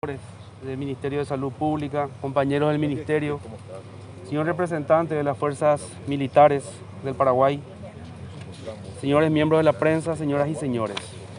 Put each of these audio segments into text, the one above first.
Del Ministerio de Salud Pública, compañeros del Ministerio, señor representante de las fuerzas militares del Paraguay, señores miembros de la prensa, señoras y señores.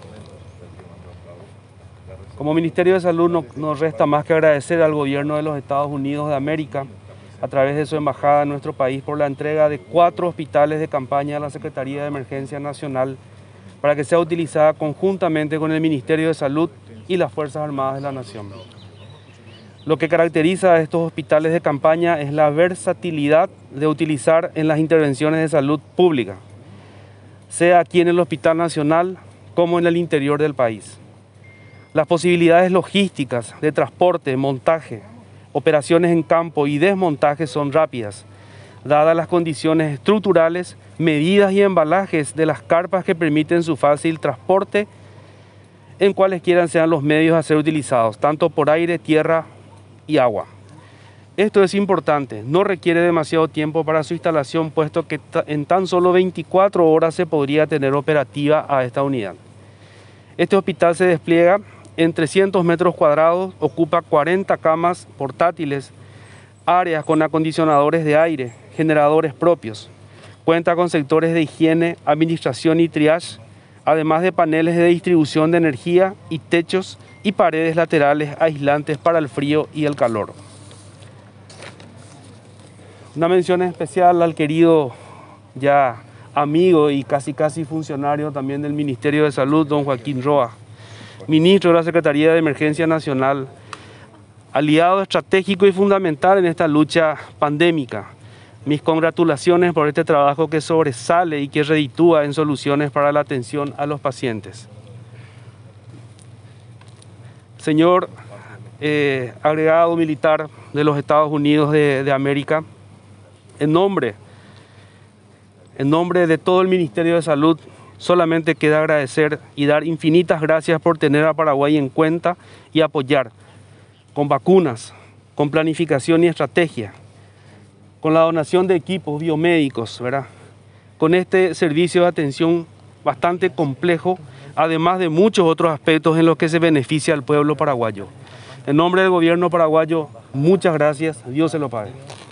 Como Ministerio de Salud no nos resta más que agradecer al gobierno de los Estados Unidos de América, a través de su embajada en nuestro país, por la entrega de 4 hospitales de campaña a la Secretaría de Emergencia Nacional para que sea utilizada conjuntamente con el Ministerio de Salud y las Fuerzas Armadas de la Nación. Lo que caracteriza a estos hospitales de campaña es la versatilidad de utilizar en las intervenciones de salud pública, sea aquí en el Hospital Nacional como en el interior del país. Las posibilidades logísticas de transporte, montaje, operaciones en campo y desmontaje son rápidas, dadas las condiciones estructurales, medidas y embalajes de las carpas que permiten su fácil transporte en cualesquiera sean los medios a ser utilizados, tanto por aire, tierra y agua. Esto es importante, no requiere demasiado tiempo para su instalación, puesto que en tan solo 24 horas se podría tener operativa a esta unidad. Este hospital se despliega en 300 metros cuadrados, ocupa 40 camas portátiles, áreas con acondicionadores de aire, generadores propios. Cuenta con sectores de higiene, administración y triage, además de paneles de distribución de energía y techos y paredes laterales aislantes para el frío y el calor. Una mención especial al querido ya amigo y casi funcionario también del Ministerio de Salud, don Joaquín Roa, ministro de la Secretaría de Emergencia Nacional, aliado estratégico y fundamental en esta lucha pandémica. Mis congratulaciones por este trabajo que sobresale y que reditúa en soluciones para la atención a los pacientes. Señor agregado militar de los Estados Unidos de América, en nombre de todo el Ministerio de Salud, solamente queda agradecer y dar infinitas gracias por tener a Paraguay en cuenta y apoyar con vacunas, con planificación y estrategia, con la donación de equipos biomédicos, ¿verdad? Con este servicio de atención bastante complejo, además de muchos otros aspectos en los que se beneficia al pueblo paraguayo. En nombre del gobierno paraguayo, muchas gracias. Dios se lo pague.